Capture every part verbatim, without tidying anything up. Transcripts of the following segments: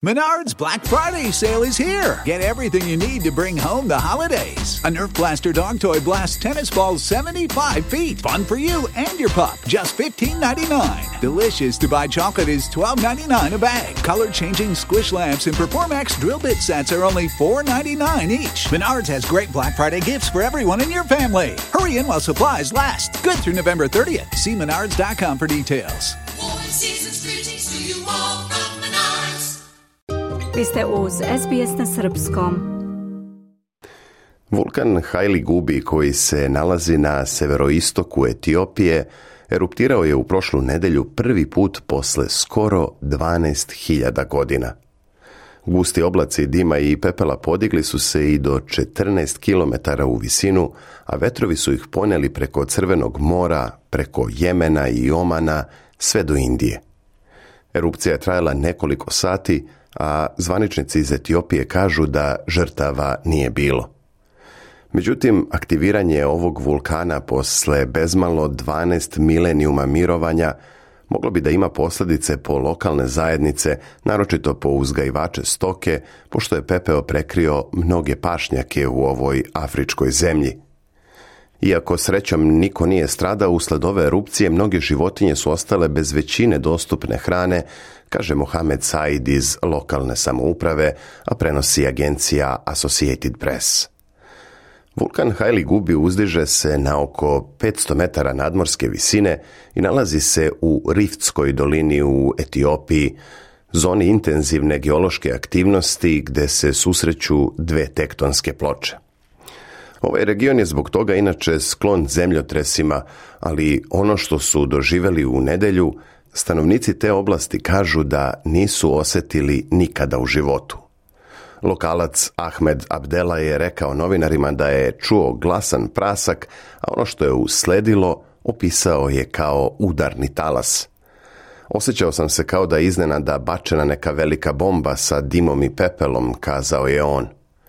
Menard's Black Friday sale is here. Get everything you need to bring home the holidays. A Nerf Blaster dog toy blasts tennis balls seventy-five feet. Fun for you and your pup. Just fifteen ninety-nine. Delicious to buy chocolate is twelve ninety-nine a bag. Color-changing squish lamps and Performax drill bit sets are only four ninety-nine each. Menards has great Black Friday gifts for everyone in your family. Hurry in while supplies last. Good through November thirtieth. See menards dot com for details. Vi ste uz S B S na srpskom. Vulkan Hailey Gubi, koji se nalazi na severoistoku Etiopije, eruptirao je u prošlu nedelju prvi put posle skoro dvanaest hiljada godina. Gusti oblaci dima i pepela podigli su se i do četrnaest kilometara u visinu, a vetrovi su ih poneli preko Crvenog mora, preko Jemena i Omana, sve do Indije. Erupcija je trajala nekoliko sati, a zvaničnici iz Etiopije kažu da žrtava nije bilo. Međutim, aktiviranje ovog vulkana posle bezmalo dvanaest milenijuma mirovanja moglo bi da ima posljedice po lokalne zajednice, naročito po uzgajivače stoke, pošto je pepeo prekrio mnoge pašnjake u ovoj afričkoj zemlji. Iako srećom niko nije stradao usled ove erupcije, mnoge životinje su ostale bez većine dostupne hrane, kaže Mohamed Said iz lokalne samouprave, a prenosi agencija Associated Press. Vulkan Hailey Gubi uzdiže se na oko petsto metara nadmorske visine i nalazi se u Riftskoj dolini u Etiopiji, zoni intenzivne geološke aktivnosti gde se susreću dve tektonske ploče. Ovaj region je zbog toga inače sklon zemljotresima, ali ono što su doživeli u nedelju, stanovnici te oblasti kažu da nisu osetili nikada u životu. Lokalac Ahmed Abdela je rekao novinarima da je čuo glasan prasak, a ono što je usledilo opisao je kao udarni talas. Osjećao sam se kao da je iznenada bačena neka velika bomba sa dimom i pepelom, kazao je on.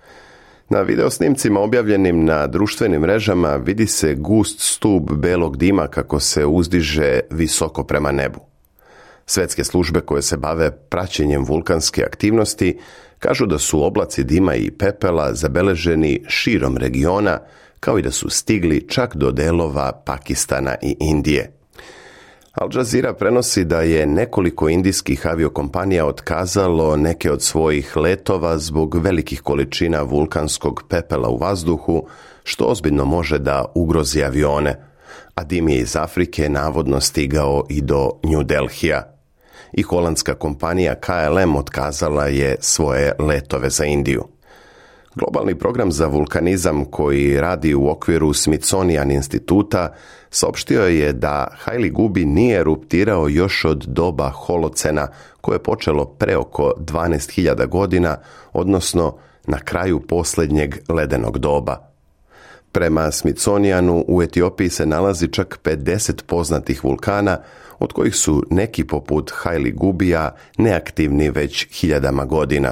Na videosnimcima objavljenim na društvenim mrežama vidi se gust stub belog dima kako se uzdiže visoko prema nebu. Svetske službe koje se bave praćenjem vulkanske aktivnosti kažu da su oblaci dima i pepela zabeleženi širom regiona, kao i da su stigli čak do delova Pakistana i Indije. Al Jazeera prenosi da je nekoliko indijskih aviokompanija otkazalo neke od svojih letova zbog velikih količina vulkanskog pepela u vazduhu, što ozbiljno može da ugrozi avione, a dim je iz Afrike navodno stigao i do New Delhija. I holandska kompanija K L M otkazala je svoje letove za Indiju. Globalni program za vulkanizam koji radi u okviru Smithsonian instituta saopštio je da Hailey Gubi nije eruptirao još od doba holocena koje je počelo pre oko dvanaest hiljada godina, odnosno na kraju posljednjeg ledenog doba. Prema Smithsonianu u Etiopiji se nalazi čak pedeset poznatih vulkana, od kojih su neki poput Hailey Gubija neaktivni već hiljadama godina.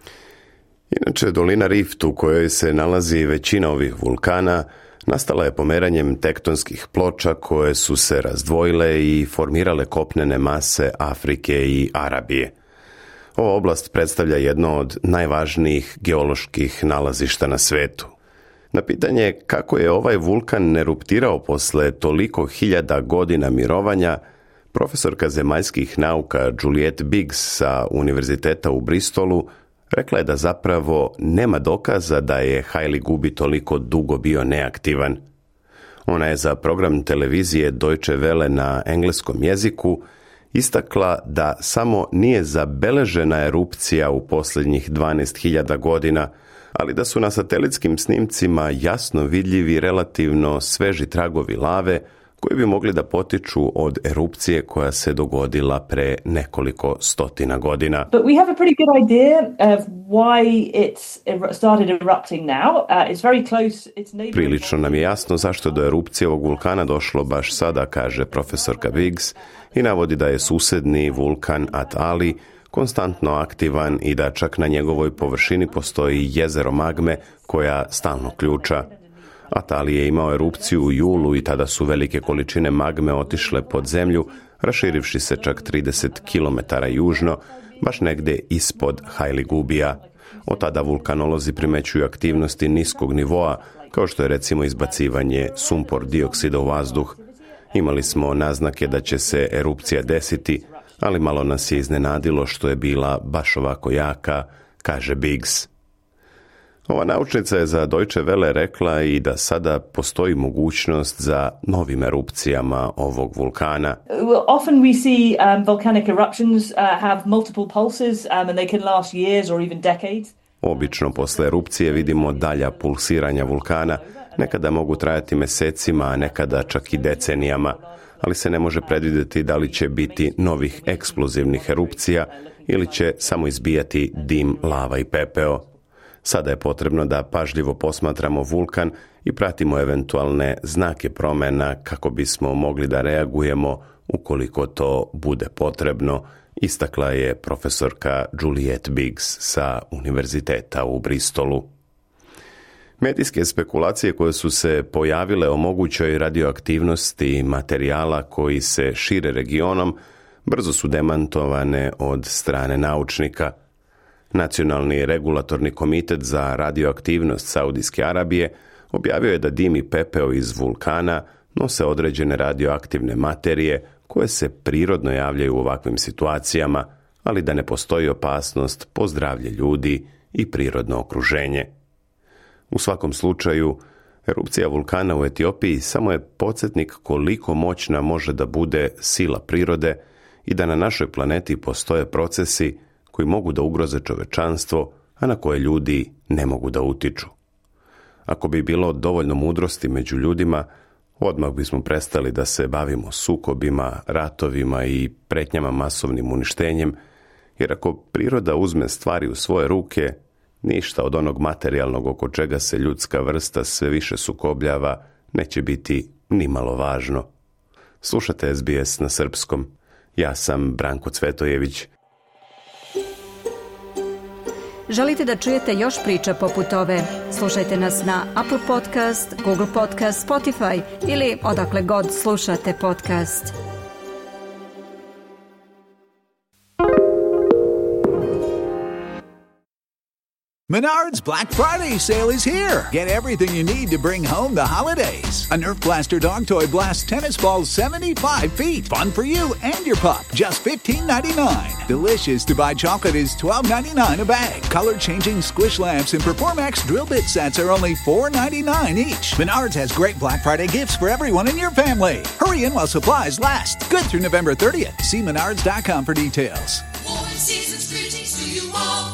Inače, dolina Rift u kojoj se nalazi većina ovih vulkana nastala je pomeranjem tektonskih ploča koje su se razdvojile i formirale kopnene mase Afrike i Arabije. Ova oblast predstavlja jedno od najvažnijih geoloških nalazišta na svetu. Na pitanje kako je ovaj vulkan eruptirao posle toliko hiljada godina mirovanja, profesorka zemaljskih nauka Juliette Biggs sa Univerziteta u Bristolu rekla je da zapravo nema dokaza da je Hailey Gubi toliko dugo bio neaktivan. Ona je za program televizije Deutsche Welle na engleskom jeziku istakla da samo nije zabeležena erupcija u posljednjih dvanaest hiljada godina, ali da su na satelitskim snimcima jasno vidljivi relativno sveži tragovi lave koji bi mogli da potiču od erupcije koja se dogodila pre nekoliko stotina godina. But we have a pretty good idea of why it's started erupting now. Uh, it's very close. It's Prilično nam je jasno zašto do erupcije ovog vulkana došlo baš sada, kaže profesorka Biggs, i navodi da je susedni vulkan At Ali konstantno aktivan i da čak na njegovoj površini postoji jezero magme koja stalno ključa. Atali je imao erupciju u julu i tada su velike količine magme otišle pod zemlju, raširivši se čak trideset kilometara južno, baš negde ispod Hajligubija. Od tada vulkanolozi primećuju aktivnosti niskog nivoa, kao što je recimo izbacivanje sumpor dioksida u vazduh. Imali smo naznake da će se erupcija desiti, ali malo nas je iznenadilo što je bila baš ovako jaka, kaže Biggs. Ova naučnica je za Deutsche Welle rekla i da sada postoji mogućnost za novim erupcijama ovog vulkana. Often we see um, volcanic eruptions uh, have multiple pulses um, and they can last years or even decades. Obično posle erupcije vidimo dalja pulsiranja vulkana. Nekada mogu trajati mesecima, a nekada čak i decenijama, ali se ne može predvidjeti da li će biti novih eksplozivnih erupcija ili će samo izbijati dim, lava i pepeo. Sada je potrebno da pažljivo posmatramo vulkan i pratimo eventualne znake promjena kako bismo mogli da reagujemo ukoliko to bude potrebno, istakla je profesorka Juliette Biggs sa Univerziteta u Bristolu. Medijske spekulacije koje su se pojavile o mogućoj radioaktivnosti materijala koji se šire regionom brzo su demantovane od strane naučnika. Nacionalni regulatorni komitet za radioaktivnost Saudijske Arabije objavio je da dim i pepeo iz vulkana nose određene radioaktivne materije koje se prirodno javljaju u ovakvim situacijama, ali da ne postoji opasnost po zdravlje ljudi i prirodno okruženje. U svakom slučaju, erupcija vulkana u Etiopiji samo je podsjetnik koliko moćna može da bude sila prirode i da na našoj planeti postoje procesi koji mogu da ugroze čovečanstvo, a na koje ljudi ne mogu da utiču. Ako bi bilo dovoljno mudrosti među ljudima, odmah bismo prestali da se bavimo sukobima, ratovima i pretnjama masovnim uništenjem, jer ako priroda uzme stvari u svoje ruke, ništa od onog materijalnog oko čega se ljudska vrsta sve više sukobljava neće biti nimalo važno. Slušate S B S na srpskom. Ja sam Branko Cvetojević. Želite da čujete još priča poput ove? Slušajte nas na Apple Podcast, Google Podcast, Spotify ili odakle god slušate podcast. Menard's Black Friday sale is here. Get everything you need to bring home the holidays. A Nerf Blaster dog toy blasts tennis balls seventy-five feet. Fun for you and your pup. Just fifteen ninety-nine. Delicious to buy chocolate is twelve ninety-nine a bag. Color-changing squish lamps and Performax drill bit sets are only four ninety-nine each. Menards has great Black Friday gifts for everyone in your family. Hurry in while supplies last. Good through November thirtieth. See menards dot com for details. Warm season's greetings to you all.